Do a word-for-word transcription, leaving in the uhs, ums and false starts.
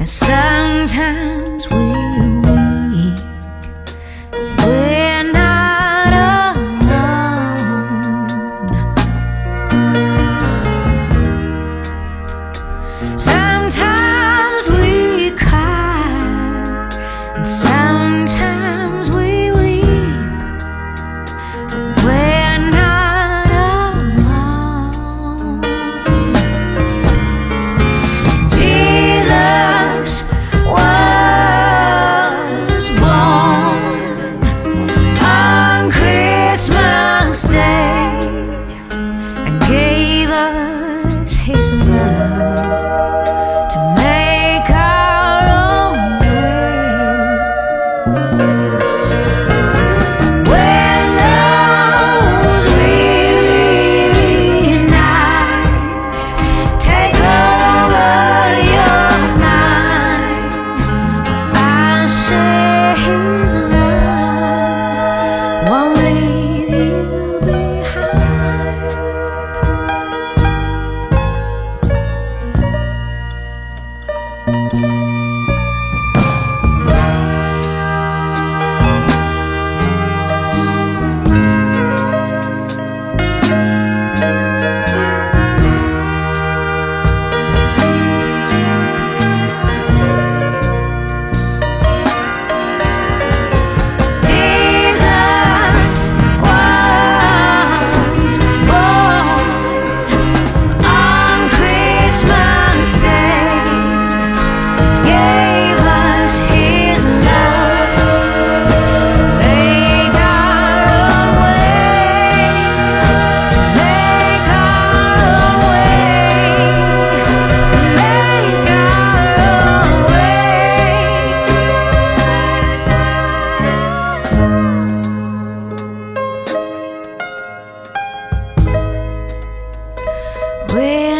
And sometimes we weep, but we're not alone. Sometimes we cry, and sometimes we weep, but we're not alone. Jesus was born on Christmas Day and gave us his love to make our own way. When those weary nights take over your mind, I say his love won't leave you behind. Jesus was born on Christmas Day, gave us his love to make our own way, to make our own way, to make our own way. We're